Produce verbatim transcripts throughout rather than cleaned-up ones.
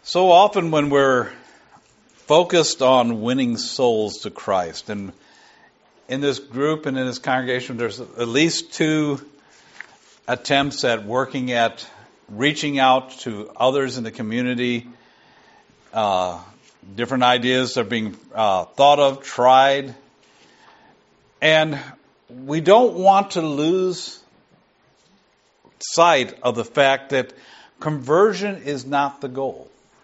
So often when we're focused on winning souls to Christ, and in this group and in this congregation, there's at least two attempts at working at reaching out to others in the community. Uh, different ideas are being uh, thought of, tried. And we don't want to lose sight of the fact that conversion is not the goal.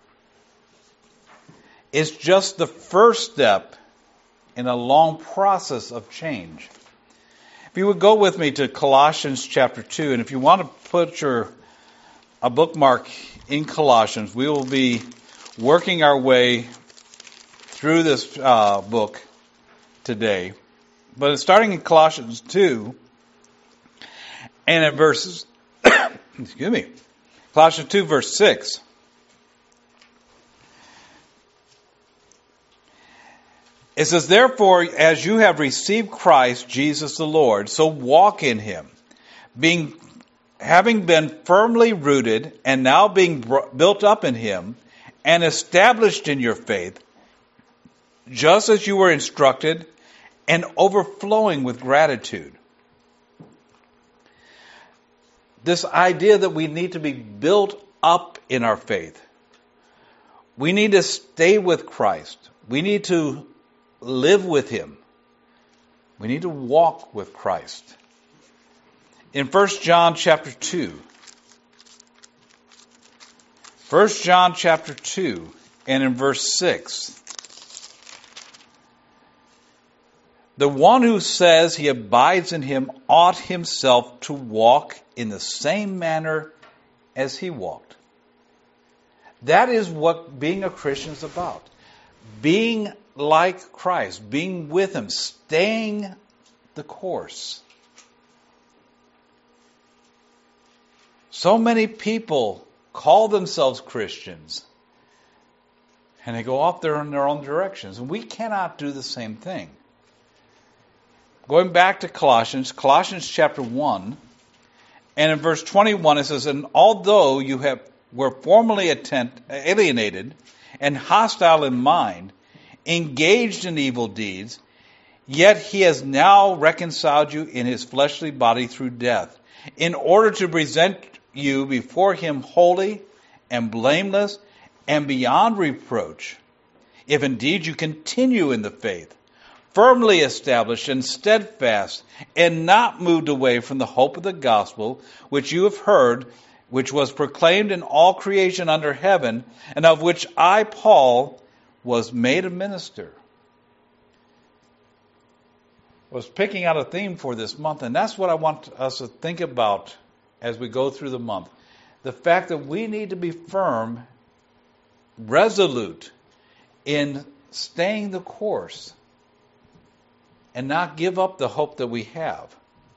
It's just the first step in a long process of change. If you would go with me to Colossians chapter two, and if you want to put your a bookmark in Colossians, we will be working our way through this uh, book today. But it's starting in Colossians two, and at verses, excuse me, Colossians two, verse six. It says, therefore, as you have received Christ, Jesus the Lord, so walk in him, being, having been firmly rooted and now being built up in him and established in your faith, just as you were instructed, and overflowing with gratitude. This idea that we need to be built up in our faith. We need to stay with Christ. We need to live with him. We need to walk with Christ. In First John chapter two, First John chapter two, and in verse six, the one who says he abides in him ought himself to walk in the same manner as he walked. That is what being a Christian is about. Being like Christ, being with him, staying the course. So many people call themselves Christians, and they go off there in their own directions, and we cannot do the same thing. Going back to Colossians, Colossians chapter one, and in verse twenty-one it says, and although you have were formerly attent, alienated and hostile in mind, engaged in evil deeds, yet he has now reconciled you in his fleshly body through death, in order to present you before him holy and blameless and beyond reproach, if indeed you continue in the faith, firmly established and steadfast, and not moved away from the hope of the gospel which you have heard, which was proclaimed in all creation under heaven, and of which I, Paul, was made a minister. I was picking out a theme for this month, and that's what I want us to think about as we go through the month. The fact that we need to be firm, resolute in staying the course and not give up the hope that we have.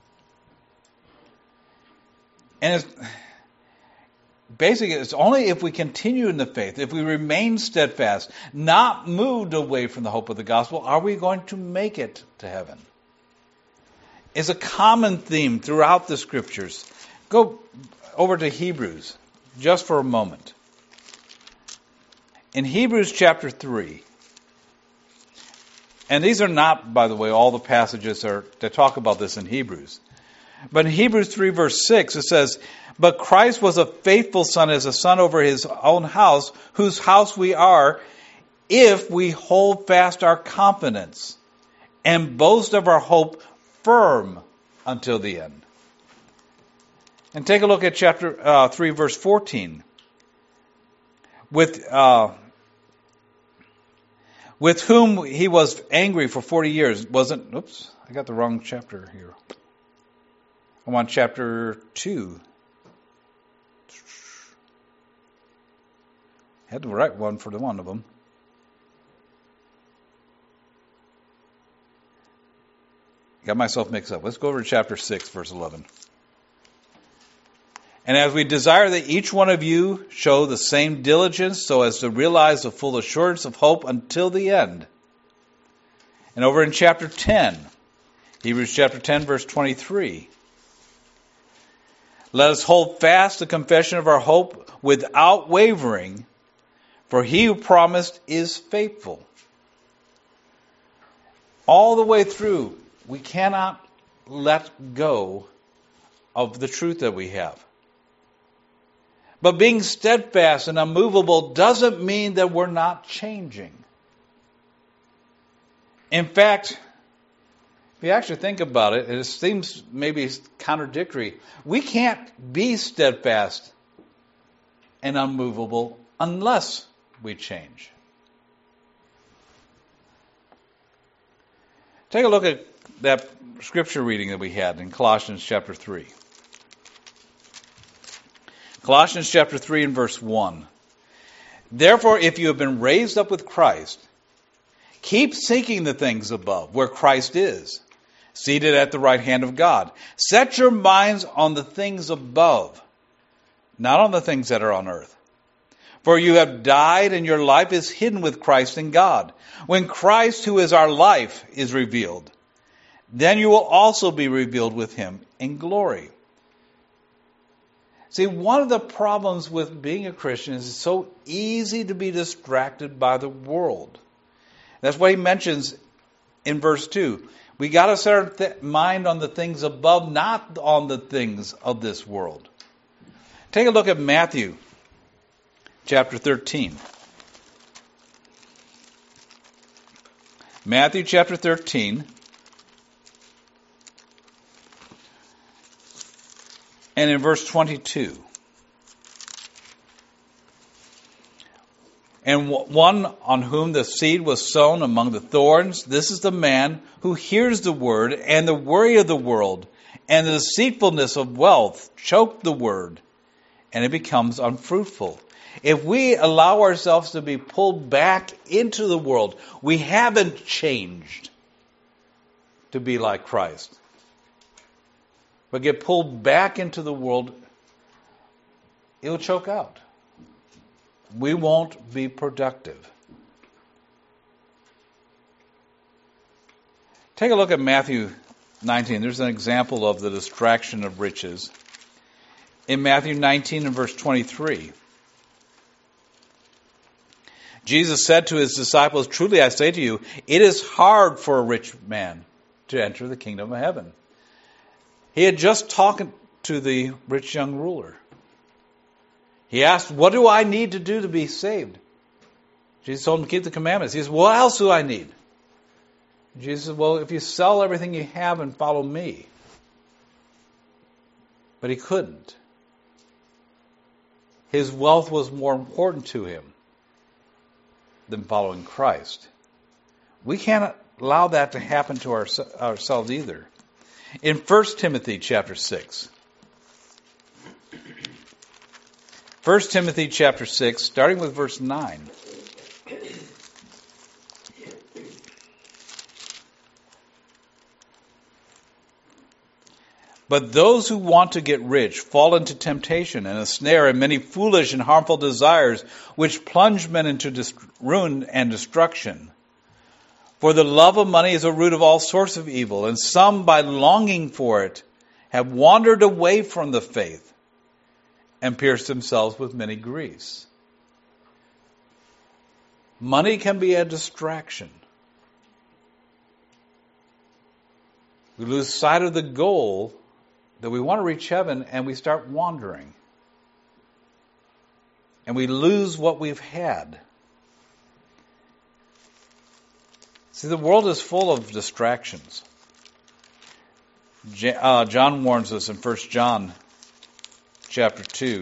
And it's basically, it's only if we continue in the faith, if we remain steadfast, not moved away from the hope of the gospel, are we going to make it to heaven. It's a common theme throughout the scriptures. Go over to Hebrews just for a moment. In Hebrews chapter three, and these are not, by the way, all the passages are, that talk about this in Hebrews. But in Hebrews three verse six it says, but Christ was a faithful son as a son over his own house, whose house we are, if we hold fast our confidence and boast of our hope firm until the end. And take a look at chapter uh, three verse fourteen. With, uh, with whom he was angry for forty years. Wasn't, oops, I got the wrong chapter here. I'm on chapter two. Had the right one for the one of them. Got myself mixed up. Let's go over to chapter six, verse eleven. And as we desire that each one of you show the same diligence so as to realize the full assurance of hope until the end. And over in chapter ten, Hebrews chapter ten, verse twenty-three. Let us hold fast the confession of our hope without wavering, For he who promised is faithful. All the way through, we cannot let go of the truth that we have. But being steadfast and unmovable doesn't mean that we're not changing. In fact, if you actually think about it, it seems maybe contradictory. We can't be steadfast and unmovable unless we change. Take a look at that scripture reading that we had in Colossians chapter three. Colossians chapter three and verse one. Therefore, if you have been raised up with Christ, keep seeking the things above, where Christ is, seated at the right hand of God. Set your minds on the things above, not on the things that are on earth. For you have died, and your life is hidden with Christ in God. When Christ, who is our life, is revealed, then you will also be revealed with him in glory. See, one of the problems with being a Christian is it's so easy to be distracted by the world. That's what he mentions in verse two. We got to set our th- mind on the things above, not on the things of this world. Take a look at Matthew chapter thirteen. Matthew chapter thirteen. And in verse twenty-two. And one on whom the seed was sown among the thorns, this is the man who hears the word, and the worry of the world and the deceitfulness of wealth choke the word, and it becomes unfruitful. If we allow ourselves to be pulled back into the world, we haven't changed to be like Christ, but get pulled back into the world, it'll choke out. We won't be productive. Take a look at Matthew nineteen. There's an example of the distraction of riches. In Matthew nineteen and verse twenty-three, Jesus said to his disciples, "Truly I say to you, it is hard for a rich man to enter the kingdom of heaven." He had just talked to the rich young ruler. He asked, "What do I need to do to be saved?" Jesus told him to keep the commandments. He said, "What else do I need?" Jesus said, "Well, if you sell everything you have and follow me." But he couldn't. His wealth was more important to him than following Christ. We can't allow that to happen to our, ourselves either. In First Timothy chapter six. First Timothy chapter six, starting with verse nine. But those who want to get rich fall into temptation and a snare and many foolish and harmful desires, which plunge men into dist- ruin and destruction. For the love of money is a root of all sorts of evil, and some, by longing for it, have wandered away from the faith and pierced themselves with many griefs. Money can be a distraction. We lose sight of the goal that we want to reach heaven, and we start wandering. And we lose what we've had. See, the world is full of distractions. Uh, John warns us in First John chapter two.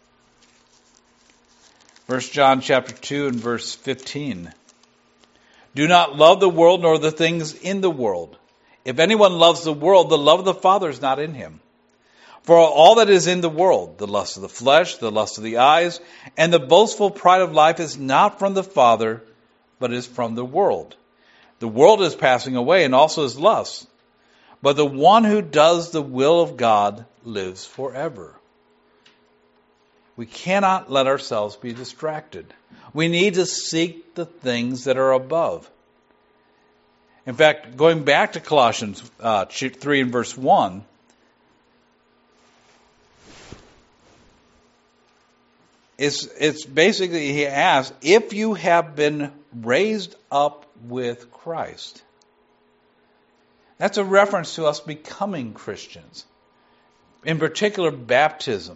First John chapter two and verse fifteen. Do not love the world nor the things in the world. If anyone loves the world, the love of the Father is not in him. For all that is in the world, the lust of the flesh, the lust of the eyes, and the boastful pride of life is not from the Father, but is from the world. The world is passing away, and also its lusts. But the one who does the will of God lives forever. We cannot let ourselves be distracted. We need to seek the things that are above. In fact, going back to Colossians uh, three and verse one, it's, it's basically, he asks, if you have been raised up with Christ. That's a reference to us becoming Christians. In particular, baptism.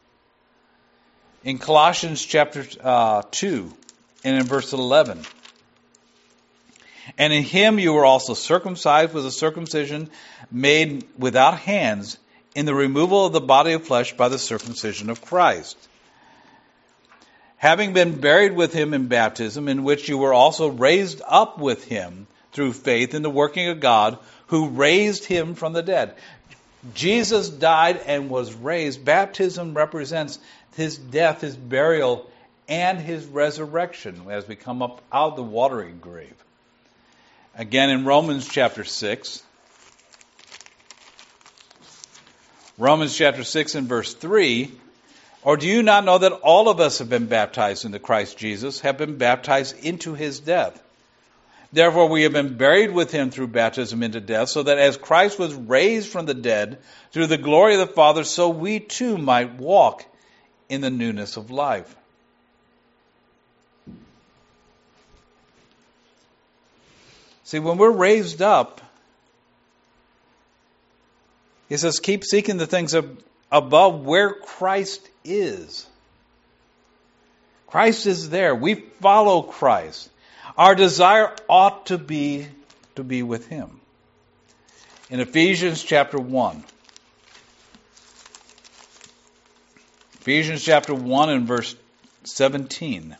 In Colossians chapter uh, two and in verse eleven. And in him you were also circumcised with a circumcision made without hands, in the removal of the body of flesh by the circumcision of Christ. Having been buried with him in baptism, in which you were also raised up with him through faith in the working of God, who raised him from the dead. Jesus died and was raised. Baptism represents his death, his burial, and his resurrection as we come up out of the watery grave. Again, in Romans chapter six, Romans chapter six and verse three, or do you not know that all of us have been baptized into Christ Jesus, have been baptized into his death? Therefore we have been buried with him through baptism into death, so that as Christ was raised from the dead through the glory of the Father, so we too might walk in the newness of life. See, when we're raised up, he says, keep seeking the things above where Christ is. Christ is there. We follow Christ. Our desire ought to be to be with him. In Ephesians chapter one. Ephesians chapter one and verse seventeen.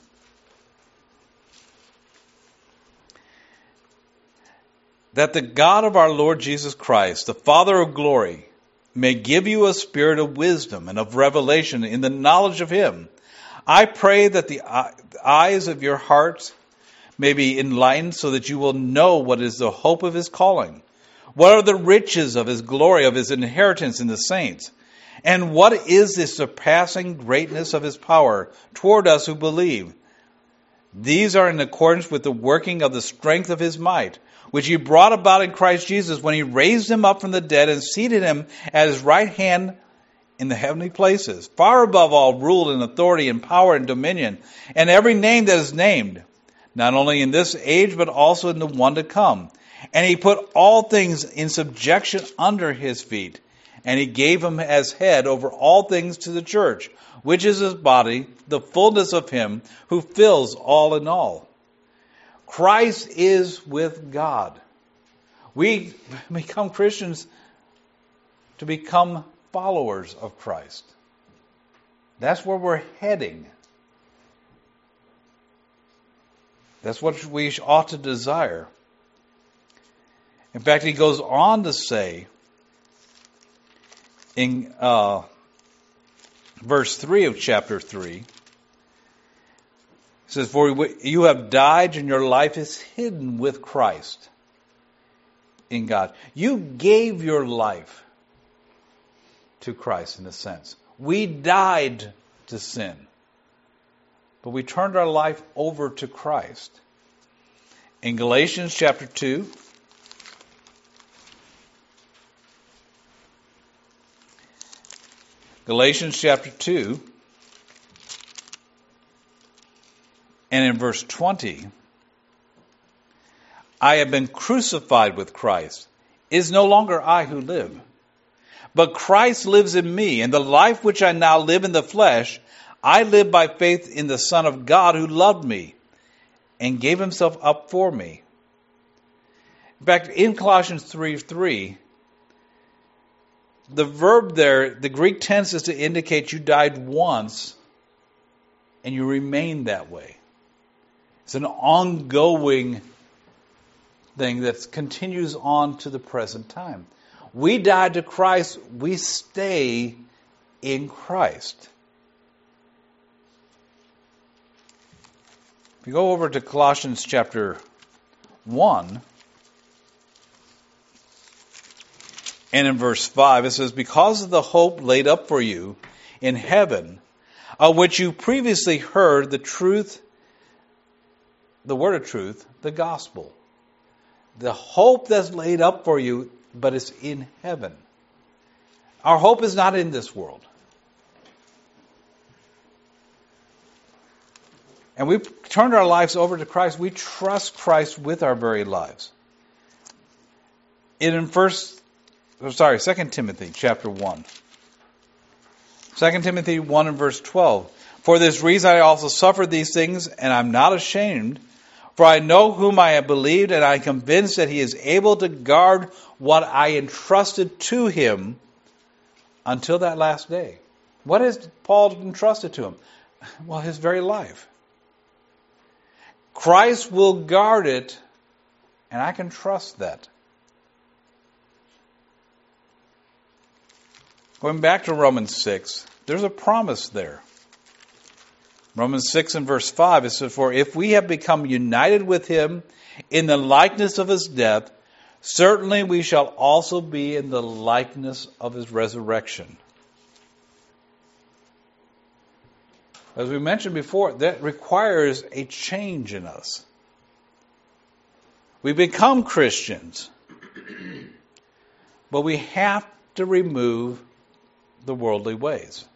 That the God of our Lord Jesus Christ, the Father of glory, may give you a spirit of wisdom and of revelation in the knowledge of him. I pray that the eyes of your hearts may be enlightened, so that you will know what is the hope of his calling, what are the riches of his glory, of his inheritance in the saints, and what is the surpassing greatness of his power toward us who believe. These are in accordance with the working of the strength of his might, which he brought about in Christ Jesus when he raised him up from the dead and seated him at his right hand in the heavenly places, far above all rule and authority and power and dominion, and every name that is named, not only in this age, but also in the one to come. And he put all things in subjection under his feet, and he gave him as head over all things to the church, which is his body, the fullness of him who fills all in all. Christ is with God. We become Christians to become followers of Christ. That's where we're heading. That's what we ought to desire. In fact, he goes on to say in uh, verse three of chapter three, it says, for you have died and your life is hidden with Christ in God. You gave your life to Christ in a sense. We died to sin, but we turned our life over to Christ. In Galatians chapter two, Galatians chapter two, and in verse twenty, I have been crucified with Christ. It is no longer I who live, but Christ lives in me, and the life which I now live in the flesh, I live by faith in the Son of God who loved me and gave himself up for me. In fact, in Colossians three three, the verb there, the Greek tense is to indicate you died once and you remain that way. It's an ongoing thing that continues on to the present time. We died to Christ, we stay in Christ. If you go over to Colossians chapter one, and in verse five, it says, because of the hope laid up for you in heaven, of which you previously heard the truth, the word of truth, the gospel. The hope that's laid up for you, but it's in heaven. Our hope is not in this world. and we've turned our lives over to Christ, we trust Christ with our very lives. In first, oh, sorry, Second Timothy chapter one. Second Timothy one and verse twelve. For this reason I also suffered these things, and I'm not ashamed, for I know whom I have believed, and I am convinced that he is able to guard what I entrusted to him until that last day. What has Paul entrusted to him? Well, his very life. Christ will guard it, and I can trust that. Going back to Romans six, there's a promise there. Romans six and verse five, it says, for if we have become united with him in the likeness of his death, certainly we shall also be in the likeness of his resurrection. As we mentioned before, that requires a change in us. We become Christians, but we have to remove the worldly ways.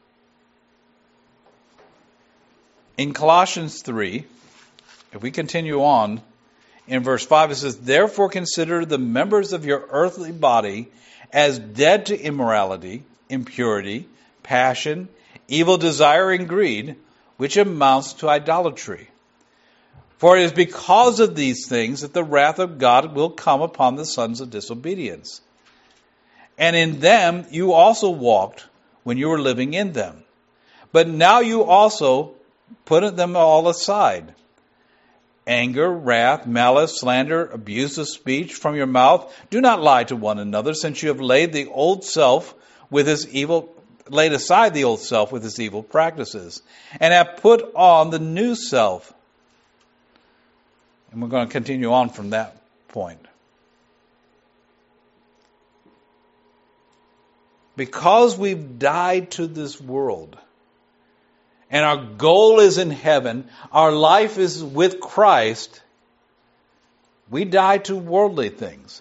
In Colossians three, if we continue on, in verse five, it says, therefore consider the members of your earthly body as dead to immorality, impurity, passion, evil desire, and greed, which amounts to idolatry. For it is because of these things that the wrath of God will come upon the sons of disobedience. And in them you also walked when you were living in them. But now you also put them all aside. Anger, wrath, malice, slander, abuse of speech from your mouth. Do not lie to one another, since you have laid the old self with his evil, laid aside the old self with his evil practices, and have put on the new self. And we're going to continue on from that point. Because we've died to this world, and our goal is in heaven, our life is with Christ, we die to worldly things.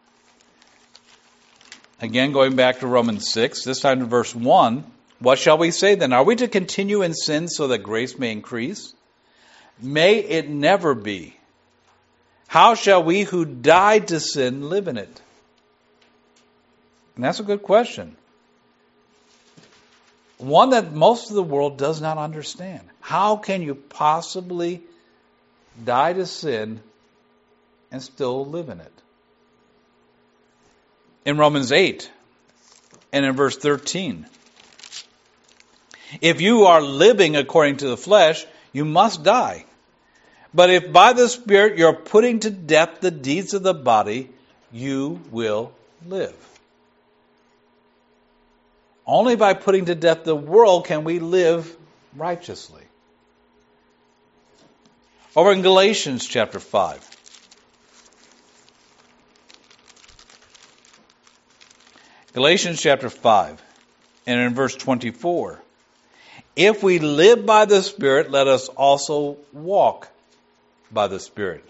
Again, going back to Romans six, this time to verse one, what shall we say then? Are we to continue in sin so that grace may increase? May it never be. How shall we who died to sin live in it? And that's a good question. One that most of the world does not understand. How can you possibly die to sin and still live in it? In Romans eight and in verse thirteen, if you are living according to the flesh, you must die. But if by the Spirit you're putting to death the deeds of the body, you will live. Only by putting to death the world can we live righteously. Over in Galatians chapter five. Galatians chapter five, and in verse twenty-four. If we live by the Spirit, let us also walk by the Spirit.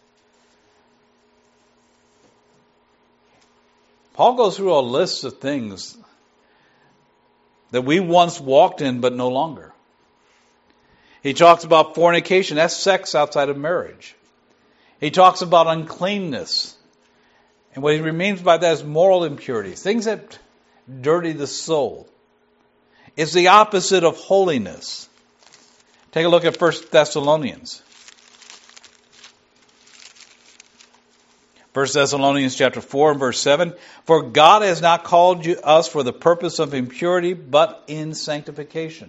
Paul goes through a list of things that we once walked in, but no longer. He talks about fornication. That's sex outside of marriage. He talks about uncleanness. And what he means by that is moral impurities. Things that dirty the soul. It's the opposite of holiness. Take a look at First Thessalonians. First Thessalonians chapter four and verse seven. For God has not called you, us for the purpose of impurity, but in sanctification.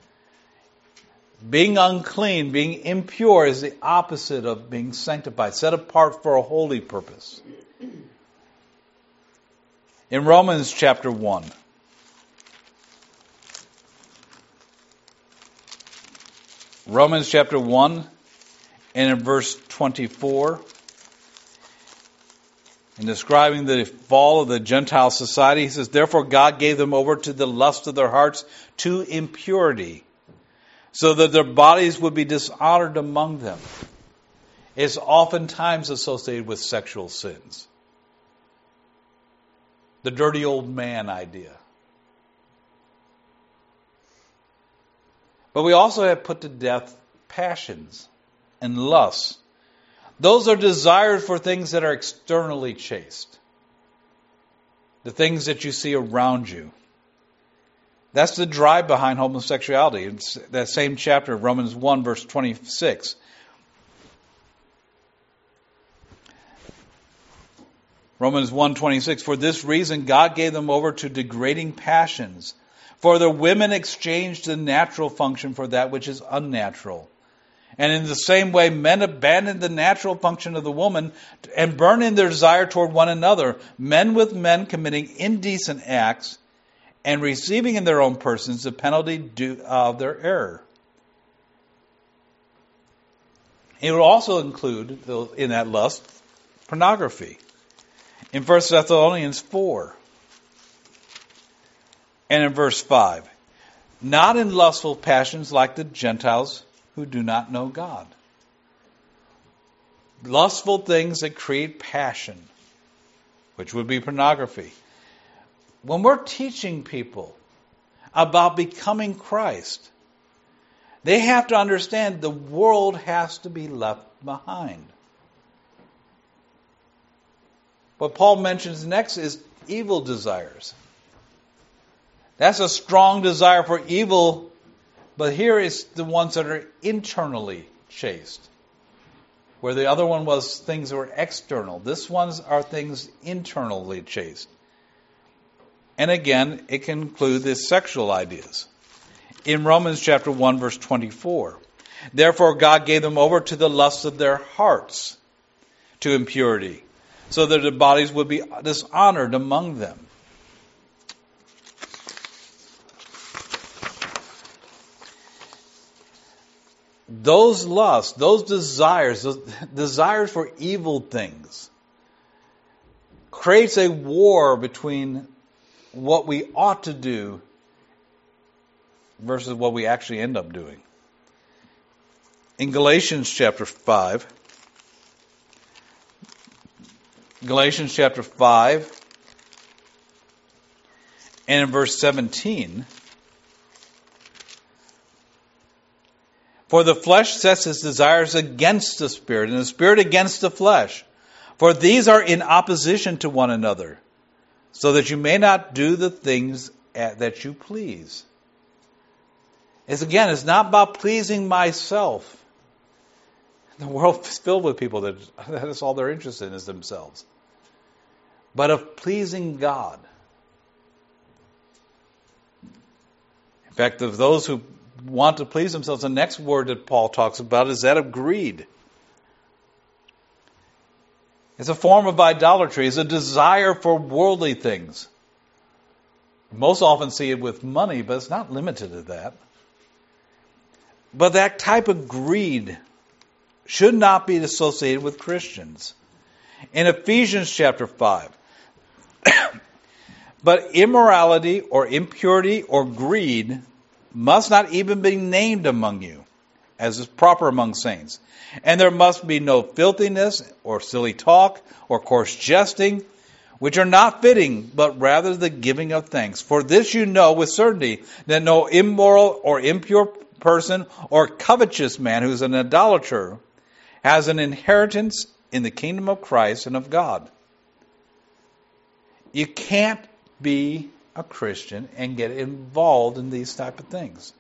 Being unclean, being impure is the opposite of being sanctified, set apart for a holy purpose. In Romans chapter one. Romans chapter one and in verse twenty-four. In describing the fall of the Gentile society, he says, therefore God gave them over to the lust of their hearts to impurity, so that their bodies would be dishonored among them. It's oftentimes associated with sexual sins. The dirty old man idea. But we also have put to death passions and lusts. Those are desires for things that are externally chaste. The things that you see around you. That's the drive behind homosexuality. It's that same chapter, Romans one, verse twenty-six. Romans one twenty-six, for this reason God gave them over to degrading passions. For the women exchanged the natural function for that which is unnatural. And in the same way, men abandoned the natural function of the woman and burned in their desire toward one another, men with men committing indecent acts and receiving in their own persons the penalty due of their error. It would also include, in that lust, pornography. In First Thessalonians four and in verse five, not in lustful passions like the Gentiles who do not know God. Lustful things that create passion, which would be pornography. When we're teaching people about becoming Christ, they have to understand the world has to be left behind. What Paul mentions next is evil desires. That's a strong desire for evil, but here is the ones that are internally chaste. Where the other one was things that were external. This ones are things internally chaste. And again, it can include the sexual ideas. In Romans chapter one, verse twenty-four, therefore God gave them over to the lusts of their hearts, to impurity, so that their bodies would be dishonored among them. Those lusts, those desires, those desires for evil things, creates a war between what we ought to do versus what we actually end up doing. In Galatians chapter five, Galatians chapter five, and in verse seventeen, for the flesh sets its desires against the Spirit, and the Spirit against the flesh. For these are in opposition to one another, so that you may not do the things that you please. It's again, it's not about pleasing myself. The world is filled with people that that's all they're interested in is themselves. But of pleasing God. In fact, of those who want to please themselves, the next word that Paul talks about is that of greed. It's a form of idolatry. It's a desire for worldly things. Most often see it with money, but it's not limited to that. But that type of greed should not be associated with Christians. In Ephesians chapter five, but immorality or impurity or greed must not even be named among you, as is proper among saints. And there must be no filthiness or silly talk or coarse jesting, which are not fitting, but rather the giving of thanks. For this you know with certainty, that no immoral or impure person or covetous man who is an idolater has an inheritance in the kingdom of Christ and of God. You can't be a Christian and get involved in these type of things.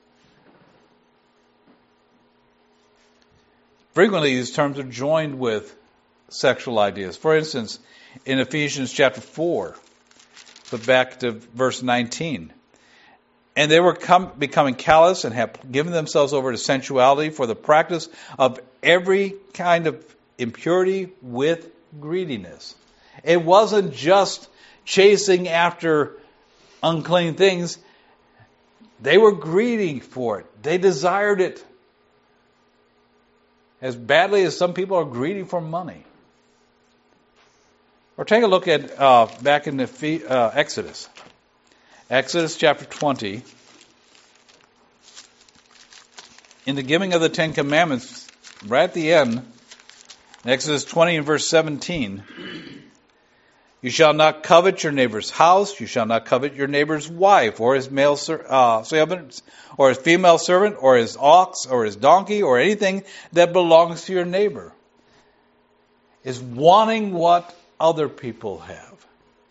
Frequently, these terms are joined with sexual ideas. For instance, in Ephesians chapter four, but back to verse nineteen. And they were come, becoming callous and have given themselves over to sensuality for the practice of every kind of impurity with greediness. It wasn't just chasing after unclean things. They were greedy for it. They desired it. As badly as some people are greedy for money. Or take a look at uh, back in the uh, Exodus. Exodus chapter twenty. In the giving of the Ten Commandments, right at the end, Exodus twenty and verse seventeen, You shall not covet your neighbor's house. You shall not covet your neighbor's wife, or his male ser- uh, servant, or his female servant, or his ox, or his donkey, or anything that belongs to your neighbor. Is wanting what other people have.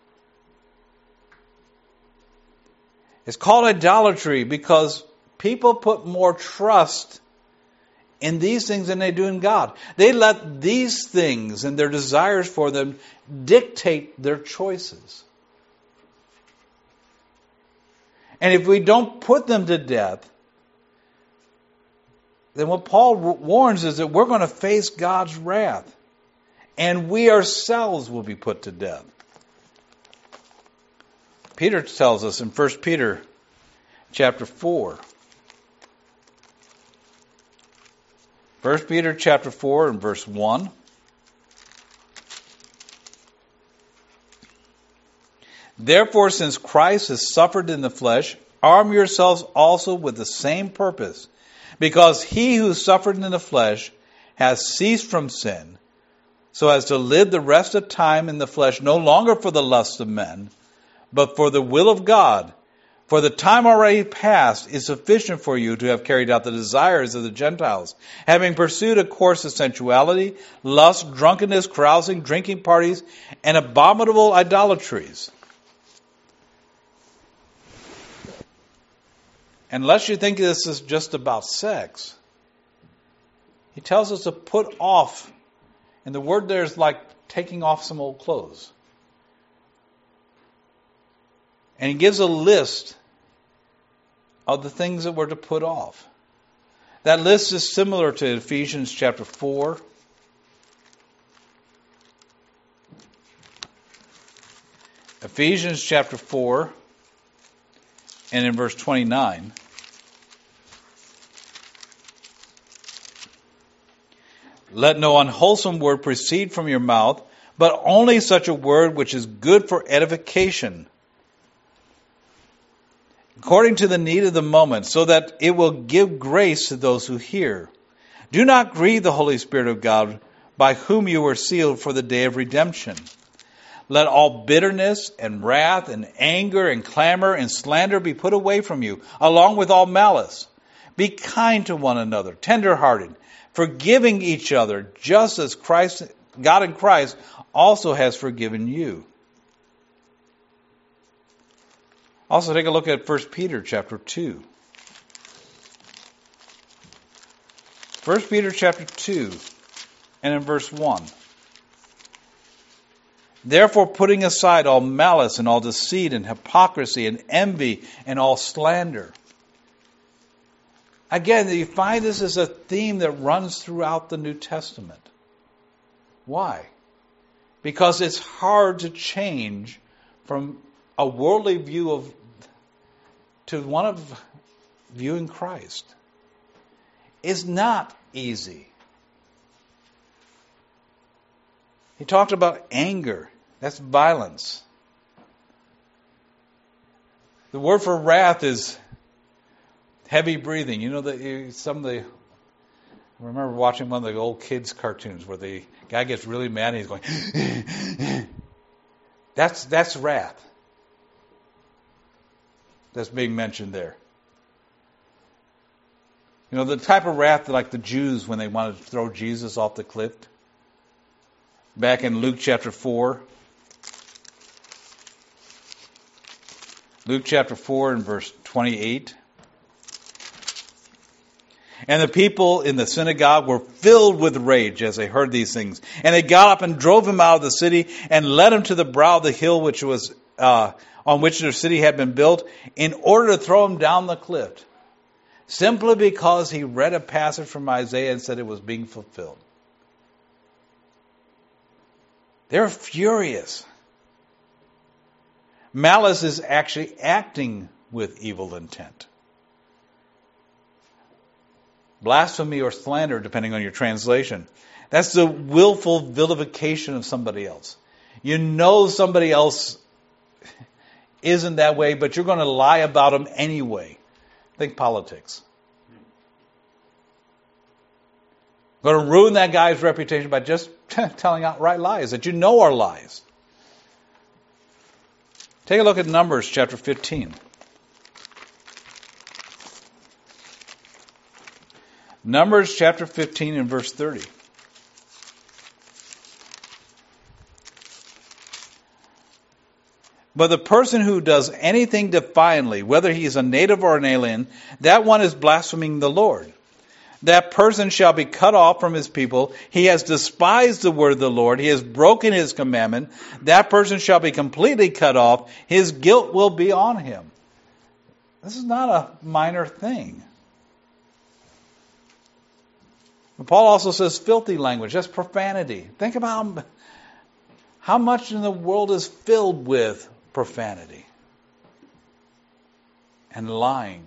It's called idolatry because people put more trust in these things than they do in God. They let these things and their desires for them dictate their choices. And if we don't put them to death, then what Paul warns is that we're going to face God's wrath. And we ourselves will be put to death. Peter tells us in First Peter chapter four. First Peter chapter four and verse one. Therefore, since Christ has suffered in the flesh, arm yourselves also with the same purpose, because he who suffered in the flesh has ceased from sin, so as to live the rest of time in the flesh, no longer for the lust of men, but for the will of God. For the time already past is sufficient for you to have carried out the desires of the Gentiles, having pursued a course of sensuality, lust, drunkenness, carousing, drinking parties, and abominable idolatries. Unless you think this is just about sex, he tells us to put off, and the word there is like taking off some old clothes. And he gives a list of the things that we're to put off. That list is similar to Ephesians chapter four. Ephesians chapter four and in verse twenty-nine. Let no unwholesome word proceed from your mouth, but only such a word which is good for edification, according to the need of the moment, so that it will give grace to those who hear. Do not grieve the Holy Spirit of God, by whom you were sealed for the day of redemption. Let all bitterness and wrath and anger and clamor and slander be put away from you, along with all malice. Be kind to one another, tender-hearted, forgiving each other, just as Christ, God in Christ also has forgiven you. Also, take a look at First Peter chapter two. First Peter chapter two, and in verse one. Therefore, putting aside all malice and all deceit and hypocrisy and envy and all slander. Again, you find this is a theme that runs throughout the New Testament. Why? Because it's hard to change from a worldly view of to one of viewing Christ. It's not easy. He talked about anger. That's violence. The word for wrath is heavy breathing. You know that some of the. I remember watching one of the old kids' cartoons where the guy gets really mad and he's going. that's that's wrath. That's being mentioned there. You know, the type of wrath like the Jews when they wanted to throw Jesus off the cliff. Back in Luke chapter four. Luke chapter four and verse twenty-eight. And the people in the synagogue were filled with rage as they heard these things. And they got up and drove him out of the city and led him to the brow of the hill which was uh, on which their city had been built, in order to throw him down the cliff, simply because he read a passage from Isaiah and said it was being fulfilled. They're furious. Malice is actually acting with evil intent. Blasphemy or slander, depending on your translation. That's the willful vilification of somebody else. You know somebody else isn't that way, but you're going to lie about them anyway. Think politics. Going to ruin that guy's reputation by just telling outright lies that you know are lies. Take a look at Numbers chapter fifteen. Numbers chapter fifteen and verse thirty. But the person who does anything defiantly, whether he is a native or an alien, that one is blaspheming the Lord. That person shall be cut off from his people. He has despised the word of the Lord. He has broken his commandment. That person shall be completely cut off. His guilt will be on him. This is not a minor thing. Paul also says filthy language. That's profanity. Think about how much in the world is filled with profanity and lying.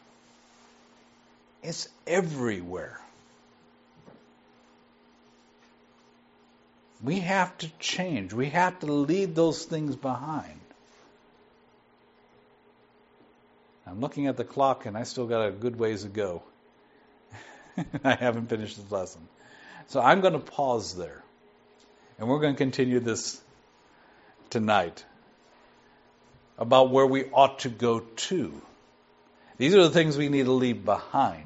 It's everywhere. We have to change. We have to leave those things behind. I'm looking at the clock and I still got a good ways to go. I haven't finished this lesson. So I'm going to pause there. And we're going to continue this tonight about where we ought to go to. These are the things we need to leave behind.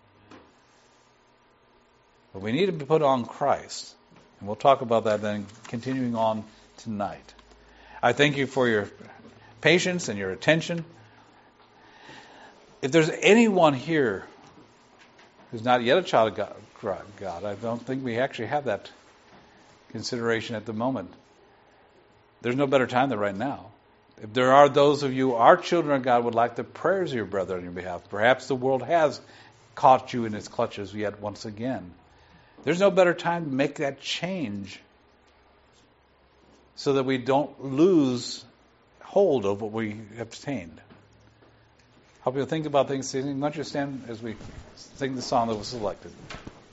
But we need to put on Christ. And we'll talk about that then continuing on tonight. I thank you for your patience and your attention. If there's anyone here who's not yet a child of God, I don't think we actually have that consideration at the moment. There's no better time than right now. If there are those of you who are children of God would like the prayers of your brother on your behalf, perhaps the world has caught you in its clutches yet once again. There's no better time to make that change so that we don't lose hold of what we have obtained. Hope you'll think about things. Why don't you stand as we sing the song that was selected.